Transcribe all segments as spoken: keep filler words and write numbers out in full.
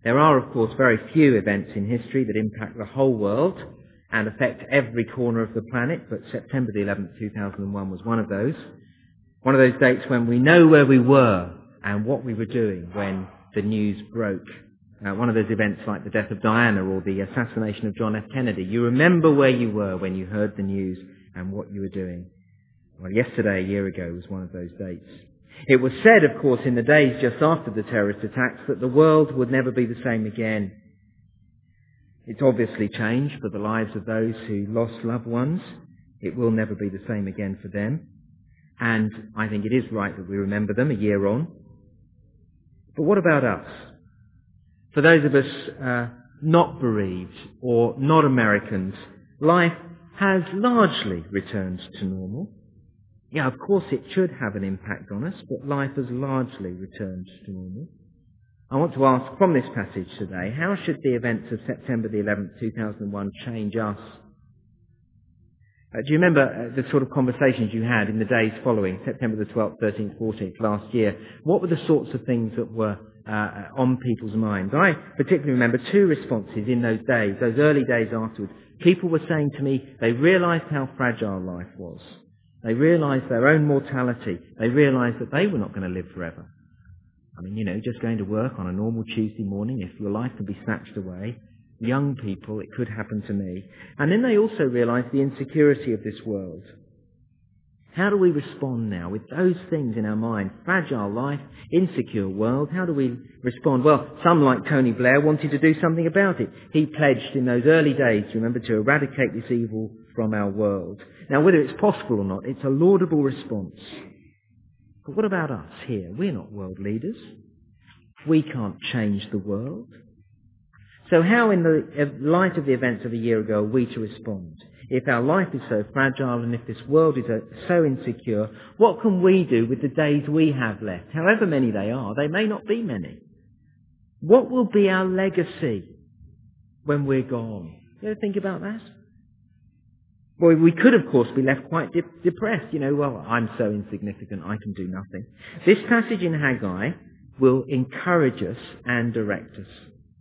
There are, of course, very few events in history that impact the whole world and affect every corner of the planet, but September the eleventh, two thousand one was one of those. One of those dates when we know where we were and what we were doing when the news broke. Uh, one of those events like the death of Diana or the assassination of John F. Kennedy. You remember where you were when you heard the news and what you were doing. Well, yesterday, a year ago, was one of those dates. It was said, of course, in the days just after the terrorist attacks that the world would never be the same again. It's obviously changed for the lives of those who lost loved ones. It will never be the same again for them. And I think it is right that we remember them a year on. But what about us? For those of us uh, not bereaved or not Americans, life has largely returned to normal. Yeah, of course it should have an impact on us, but life has largely returned to normal. I want to ask from this passage today, how should the events of September the eleventh, two thousand one change us? Uh, do you remember uh, the sort of conversations you had in the days following, September the twelfth, thirteenth, fourteenth last year? What were the sorts of things that were uh, on people's minds? I particularly remember two responses in those days, those early days afterwards. People were saying to me they realised how fragile life was. They realised their own mortality. They realised that they were not going to live forever. I mean, you know, just going to work on a normal Tuesday morning, if your life can be snatched away, young people, it could happen to me. And then they also realised the insecurity of this world. How do we respond now with those things in our mind? Fragile life, insecure world. How do we respond? Well, some, like Tony Blair, wanted to do something about it. He pledged in those early days, remember, to eradicate this evil from our world. Now, whether it's possible or not, it's a laudable response. But what about us here? We're not world leaders. We can't change the world. So how, in the light of the events of a year ago, are we to respond? If our life is so fragile and if this world is so insecure, what can we do with the days we have left? However many they are, they may not be many. What will be our legacy when we're gone? You ever think about that? Well, we could, of course, be left quite de- depressed. You know, well, I'm so insignificant, I can do nothing. This passage in Haggai will encourage us and direct us.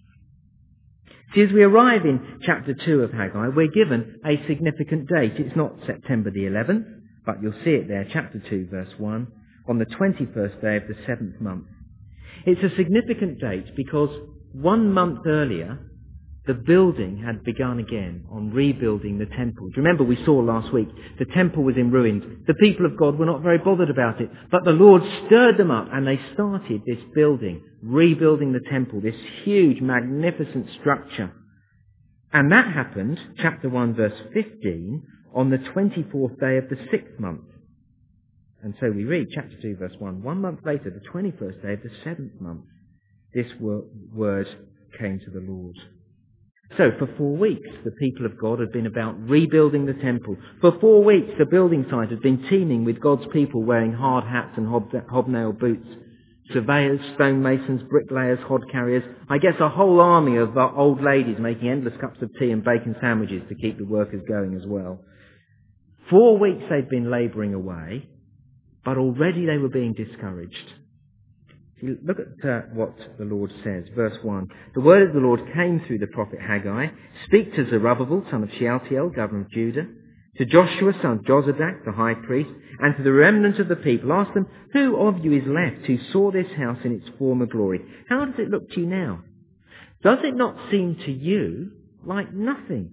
See, as we arrive in chapter two of Haggai, we're given a significant date. It's not September the eleventh, but you'll see it there, chapter two, verse one, on the twenty-first day of the seventh month. It's a significant date because one month earlier, the building had begun again on rebuilding the temple. Do you remember we saw last week the temple was in ruins. The people of God were not very bothered about it, but the Lord stirred them up and they started this building, rebuilding the temple, this huge, magnificent structure. And that happened, chapter one, verse fifteen, on the twenty-fourth day of the sixth month. And so we read, chapter two, verse one, one month later, the twenty-first day of the seventh month, this word came to the Lord. So for four weeks, the people of God had been about rebuilding the temple. For four weeks, the building site had been teeming with God's people wearing hard hats and hob- hobnail boots. Surveyors, stonemasons, bricklayers, hod carriers. I guess a whole army of uh, old ladies making endless cups of tea and bacon sandwiches to keep the workers going as well. Four weeks they'd been labouring away, but already they were being discouraged. Look at uh, what the Lord says, verse one. The word of the Lord came through the prophet Haggai. Speak to Zerubbabel, son of Shealtiel, governor of Judah, to Joshua, son of Jozadak, the high priest, and to the remnant of the people. Ask them, who of you is left who saw this house in its former glory? How does it look to you now? Does it not seem to you like nothing?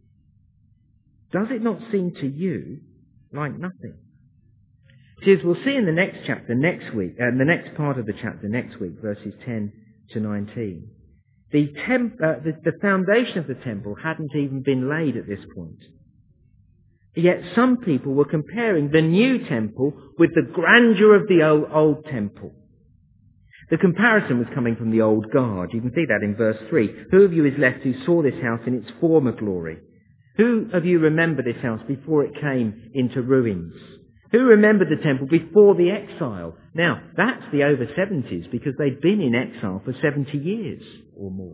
Does it not seem to you like nothing? See, as we'll see in the next chapter next week, uh, the next part of the chapter next week, verses ten to nineteen, the, temp, uh, the, the foundation of the temple hadn't even been laid at this point. Yet some people were comparing the new temple with the grandeur of the old, old temple. The comparison was coming from the old guard. You can see that in verse three. Who of you is left who saw this house in its former glory? Who of you remember this house before it came into ruins? Who remembered the temple before the exile? Now, that's the over seventies because they'd been in exile for seventy years or more.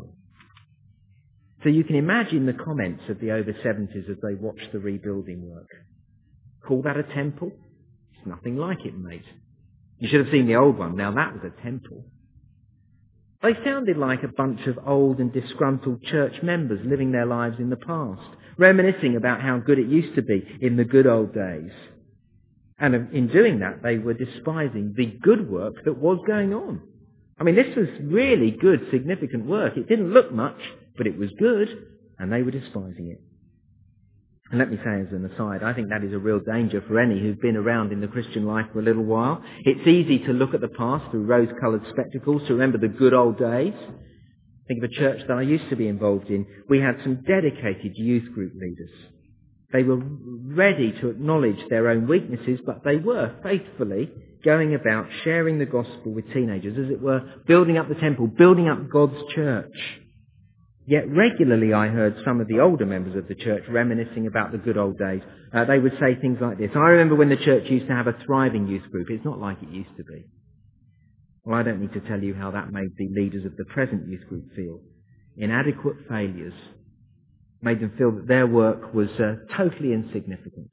So you can imagine the comments of the over seventies as they watched the rebuilding work. Call that a temple? It's nothing like it, mate. You should have seen the old one. Now that was a temple. They sounded like a bunch of old and disgruntled church members living their lives in the past, reminiscing about how good it used to be in the good old days. And in doing that, they were despising the good work that was going on. I mean, this was really good, significant work. It didn't look much, but it was good, and they were despising it. And let me say as an aside, I think that is a real danger for any who've been around in the Christian life for a little while. It's easy to look at the past through rose-coloured spectacles, to remember the good old days. Think of a church that I used to be involved in. We had some dedicated youth group leaders. They were ready to acknowledge their own weaknesses, but they were faithfully going about sharing the gospel with teenagers, as it were, building up the temple, building up God's church. Yet regularly I heard some of the older members of the church reminiscing about the good old days. Uh, they would say things like this: I remember when the church used to have a thriving youth group. It's not like it used to be. Well, I don't need to tell you how that made the leaders of the present youth group feel. Inadequate failures made them feel that their work was uh, totally insignificant.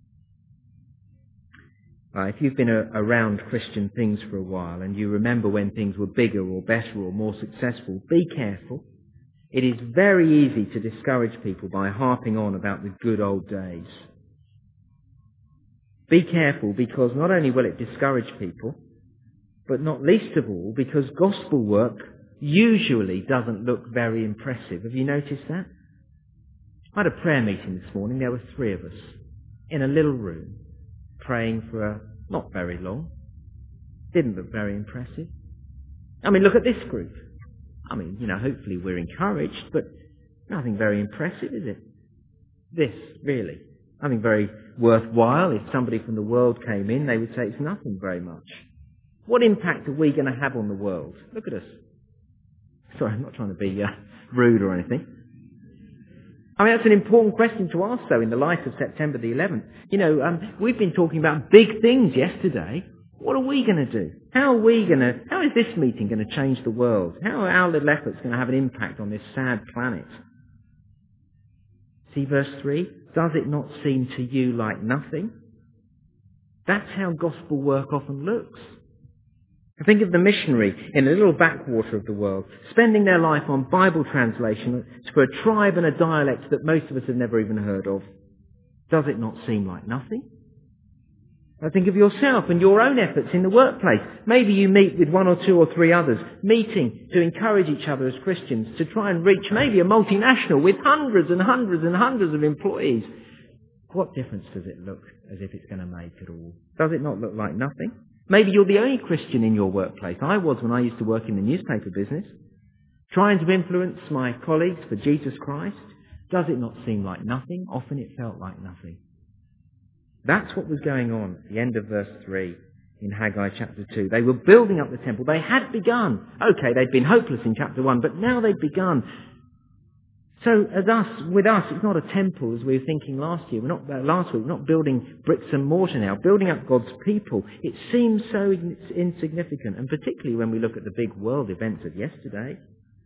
Uh, if you've been a, around Christian things for a while and you remember when things were bigger or better or more successful, be careful. It is very easy to discourage people by harping on about the good old days. Be careful, because not only will it discourage people, but not least of all because gospel work usually doesn't look very impressive. Have you noticed that? I had a prayer meeting this morning. There were three of us in a little room praying for a, not very long. Didn't look very impressive. I mean, look at this group. I mean, you know, hopefully we're encouraged, but nothing very impressive, is it? This, really. Nothing very worthwhile. If somebody from the world came in, they would say it's nothing very much. What impact are we going to have on the world? Look at us. Sorry, I'm not trying to be uh, rude or anything. I mean, that's an important question to ask, though, in the light of September the eleventh. You know, um, we've been talking about big things yesterday. What are we going to do? How are we going to, how is this meeting going to change the world? How are our little efforts going to have an impact on this sad planet? See verse three? Does it not seem to you like nothing? That's how gospel work often looks. Think of the missionary in a little backwater of the world, spending their life on Bible translation for a tribe and a dialect that most of us have never even heard of. Does it not seem like nothing? Now think of yourself and your own efforts in the workplace. Maybe you meet with one or two or three others, meeting to encourage each other as Christians, to try and reach maybe a multinational with hundreds and hundreds and hundreds of employees. What difference does it look as if it's going to make at all? Does it not look like nothing? Maybe you're the only Christian in your workplace. I was when I used to work in the newspaper business, trying to influence my colleagues for Jesus Christ. Does it not seem like nothing? Often it felt like nothing. That's what was going on at the end of verse three in Haggai chapter two. They were building up the temple. They had begun. Okay, they'd been hopeless in chapter one, but now they'd begun. So as us, with us, it's not a temple as we were thinking last year. We're not, uh, last week, we're not building bricks and mortar now, building up God's people. It seems so in- insignificant, and particularly when we look at the big world events of yesterday.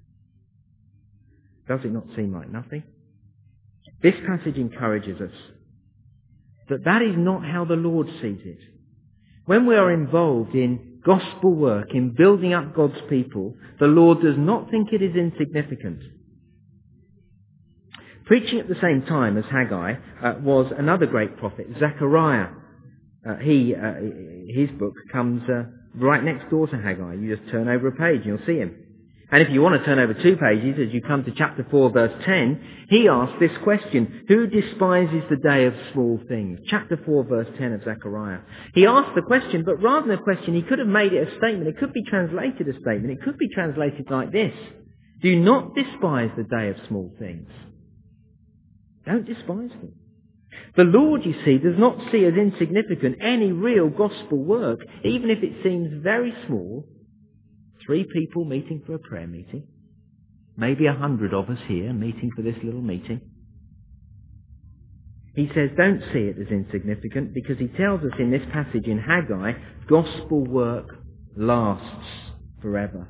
Does it not seem like nothing? This passage encourages us that that is not how the Lord sees it. When we are involved in gospel work, in building up God's people, the Lord does not think it is insignificant. Preaching at the same time as Haggai uh, was another great prophet, Zechariah. Uh, he, uh, his book comes uh, right next door to Haggai. You just turn over a page and you'll see him. And if you want to turn over two pages, as you come to chapter four, verse ten, he asks this question: who despises the day of small things? Chapter four, verse ten of Zechariah. He asked the question, but rather than a question, he could have made it a statement. It could be translated a statement. It could be translated like this: do not despise the day of small things. Don't despise them. The Lord, you see, does not see as insignificant any real gospel work, even if it seems very small. Three people meeting for a prayer meeting. Maybe a hundred of us here meeting for this little meeting. He says don't see it as insignificant, because he tells us in this passage in Haggai, gospel work lasts forever.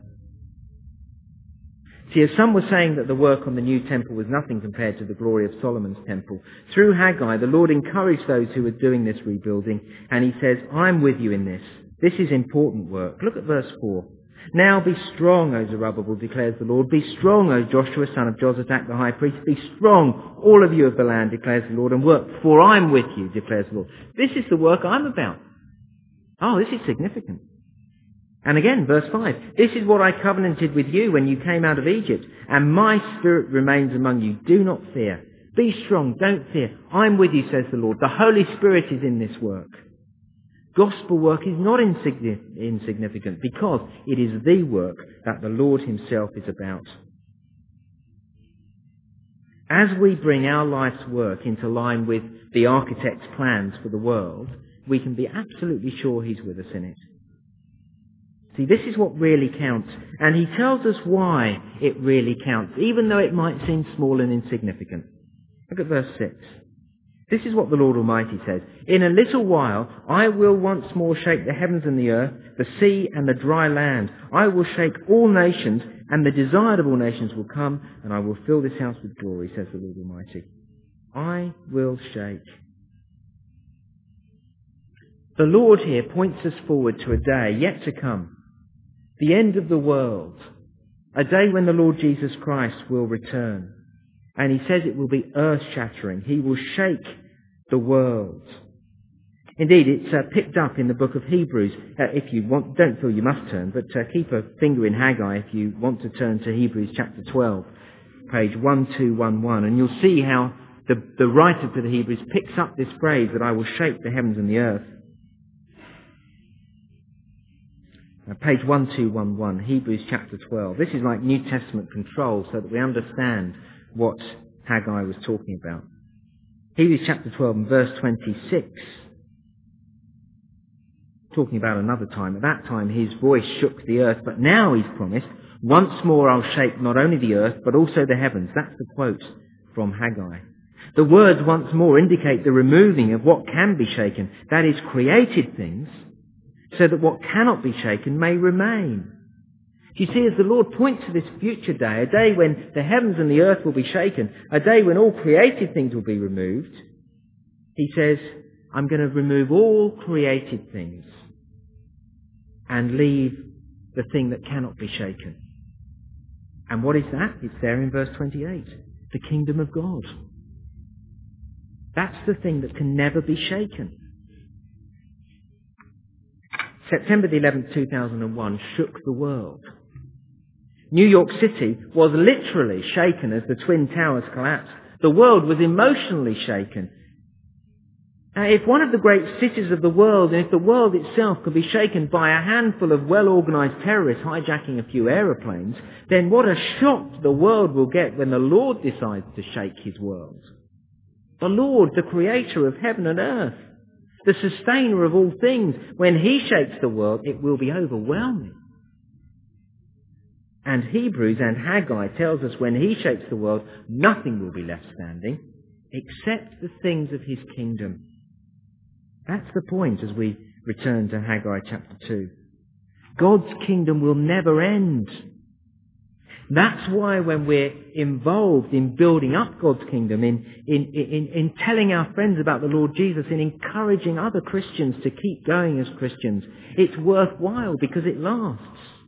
See, as some were saying that the work on the new temple was nothing compared to the glory of Solomon's temple, through Haggai the Lord encouraged those who were doing this rebuilding, and he says, I'm with you in this. This is important work. Look at verse four. Now be strong, O Zerubbabel, declares the Lord. Be strong, O Joshua, son of Jozadak, the high priest. Be strong, all of you of the land, declares the Lord, and work, for I'm with you, declares the Lord. This is the work I'm about. Oh, this is significant. And again, verse five, this is what I covenanted with you when you came out of Egypt, and my spirit remains among you. Do not fear. Be strong, don't fear. I'm with you, says the Lord. The Holy Spirit is in this work. Gospel work is not insignificant because it is the work that the Lord himself is about. As we bring our life's work into line with the architect's plans for the world, we can be absolutely sure he's with us in it. See, this is what really counts, and he tells us why it really counts, even though it might seem small and insignificant. Look at verse six. This is what the Lord Almighty says. In a little while I will once more shake the heavens and the earth, the sea and the dry land. I will shake all nations, and the desirable nations will come, and I will fill this house with glory, says the Lord Almighty. I will shake. The Lord here points us forward to a day yet to come, the end of the world, a day when the Lord Jesus Christ will return. And he says it will be earth-shattering. He will shake the world. Indeed, it's uh, picked up in the book of Hebrews. Uh, if you want, don't feel you must turn, but uh, keep a finger in Haggai if you want to turn to Hebrews chapter twelve, page one two one one, and you'll see how the, the writer to the Hebrews picks up this phrase that I will shake the heavens and the earth. Uh, page one two one one, Hebrews chapter twelve. This is like New Testament control so that we understand what Haggai was talking about. Hebrews chapter twelve and verse twenty-six, talking about another time. At that time his voice shook the earth, but now he's promised, once more I'll shake not only the earth, but also the heavens. That's the quote from Haggai. The words once more indicate the removing of what can be shaken, that is, created things, so that what cannot be shaken may remain. You see, as the Lord points to this future day, a day when the heavens and the earth will be shaken, a day when all created things will be removed, he says, I'm going to remove all created things and leave the thing that cannot be shaken. And what is that? It's there in verse twenty-eight. The kingdom of God. That's the thing that can never be shaken. September the eleventh, two thousand one shook the world. New York City was literally shaken as the Twin Towers collapsed. The world was emotionally shaken. Now, if one of the great cities of the world, and if the world itself could be shaken by a handful of well-organized terrorists hijacking a few aeroplanes, then what a shock the world will get when the Lord decides to shake his world. The Lord, the creator of heaven and earth, the sustainer of all things, when he shakes the world, it will be overwhelming. And Hebrews and Haggai tells us when he shakes the world, nothing will be left standing except the things of his kingdom. That's the point as we return to Haggai chapter two. God's kingdom will never end. That's why when we're involved in building up God's kingdom, in, in, in, in telling our friends about the Lord Jesus, in encouraging other Christians to keep going as Christians, it's worthwhile because it lasts.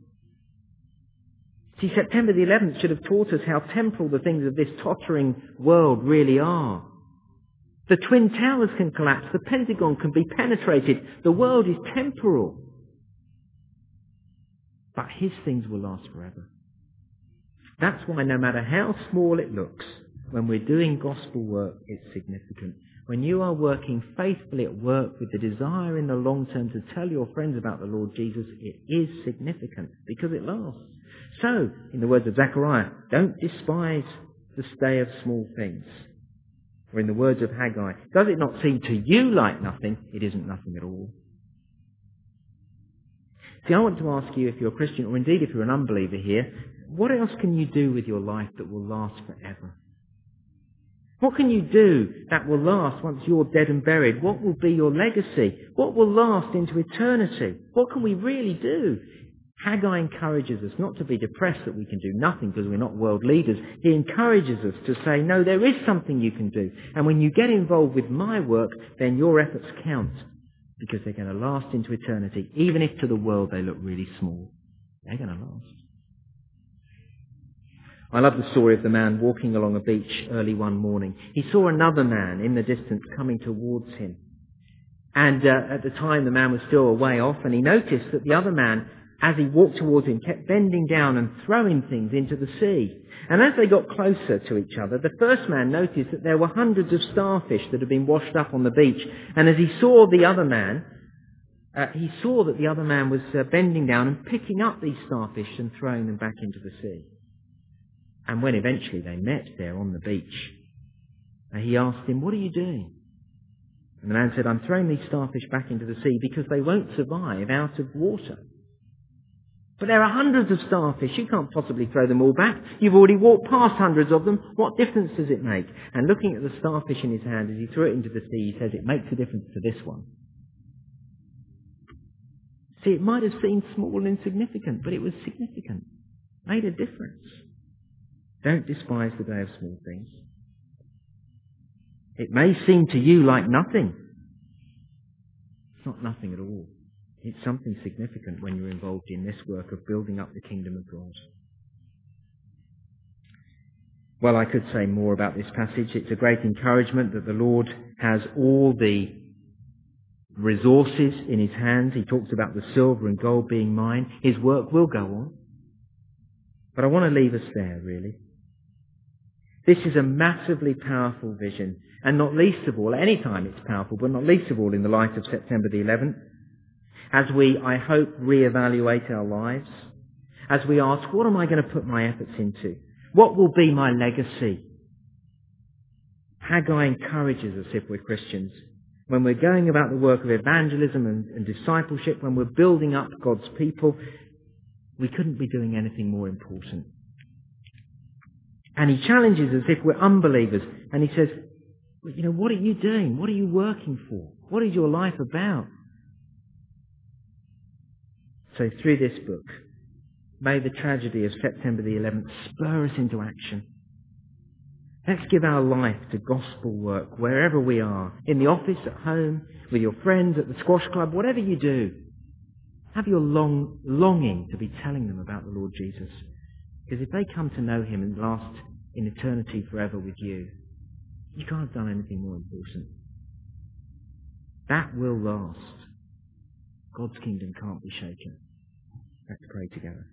See, September the eleventh should have taught us how temporal the things of this tottering world really are. The Twin Towers can collapse, the Pentagon can be penetrated, the world is temporal. But his things will last forever. That's why no matter how small it looks, when we're doing gospel work, it's significant. When you are working faithfully at work with the desire in the long term to tell your friends about the Lord Jesus, it is significant because it lasts. So, in the words of Zechariah, don't despise the stay of small things. Or in the words of Haggai, does it not seem to you like nothing? It isn't nothing at all. See, I want to ask you, if you're a Christian, or indeed if you're an unbeliever here, what else can you do with your life that will last forever? What can you do that will last once you're dead and buried? What will be your legacy? What will last into eternity? What can we really do? Haggai encourages us not to be depressed that we can do nothing because we're not world leaders. He encourages us to say, no, there is something you can do. And when you get involved with my work, then your efforts count because they're going to last into eternity, even if to the world they look really small. they're going to last. I love the story of the man walking along a beach early one morning. He saw another man in the distance coming towards him. And uh, at the time, the man was still a way off, and he noticed that the other man, as he walked towards him, kept bending down and throwing things into the sea. And as they got closer to each other, the first man noticed that there were hundreds of starfish that had been washed up on the beach. And as he saw the other man, uh, he saw that the other man was uh, bending down and picking up these starfish and throwing them back into the sea. And when eventually they met there on the beach, uh, he asked him, "What are you doing?" And the man said, "I'm throwing these starfish back into the sea because they won't survive out of water." "But there are hundreds of starfish. You can't possibly throw them all back. You've already walked past hundreds of them. What difference does it make?" And looking at the starfish in his hand as he threw it into the sea, he says, "It makes a difference to this one." See, it might have seemed small and insignificant, but it was significant. Made a difference. Don't despise the day of small things. It may seem to you like nothing. It's not nothing at all. It's something significant when you're involved in this work of building up the kingdom of God. Well, I could say more about this passage. It's a great encouragement that the Lord has all the resources in his hands. He talks about the silver and gold being mine. His work will go on. But I want to leave us there, really. This is a massively powerful vision, and not least of all, any time it's powerful, but not least of all in the light of September the eleventh, as we, I hope, reevaluate our lives, as we ask, what am I going to put my efforts into? What will be my legacy? Haggai encourages us, if we're Christians, when we're going about the work of evangelism and, and discipleship, when we're building up God's people, we couldn't be doing anything more important. And he challenges us if we're unbelievers, and he says, well, you know, what are you doing? What are you working for? What is your life about? So through this book, may the tragedy of September the eleventh spur us into action. Let's give our life to gospel work wherever we are, in the office, at home, with your friends, at the squash club, whatever you do. Have your long longing to be telling them about the Lord Jesus. Because if they come to know him and last in eternity forever with you, you can't have done anything more important. That will last. God's kingdom can't be shaken. Let's pray together.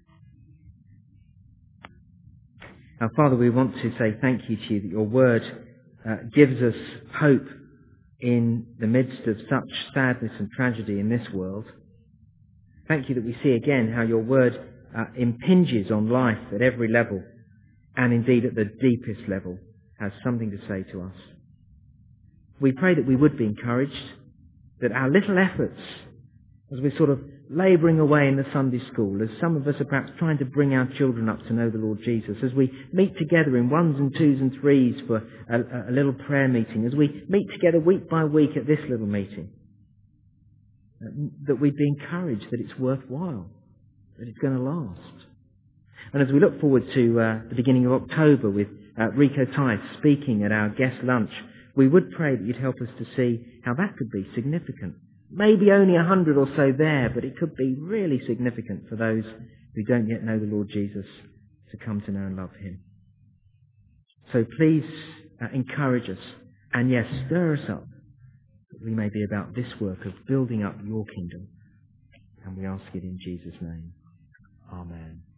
Now, Father, we want to say thank you to you that your word uh, gives us hope in the midst of such sadness and tragedy in this world. Thank you that we see again how your word uh, impinges on life at every level, and indeed at the deepest level has something to say to us. We pray that we would be encouraged, that our little efforts, as we're sort of labouring away in the Sunday school, as some of us are perhaps trying to bring our children up to know the Lord Jesus, as we meet together in ones and twos and threes for a, a little prayer meeting, as we meet together week by week at this little meeting, that we'd be encouraged that it's worthwhile, that it's going to last. And as we look forward to uh, the beginning of October with uh, Rico Tice speaking at our guest lunch, we would pray that you'd help us to see how that could be significant. Maybe only a hundred or so there, but it could be really significant for those who don't yet know the Lord Jesus to come to know and love him. So please uh, encourage us, and yes, stir us up, that we may be about this work of building up your kingdom. And we ask it in Jesus' name. Amen.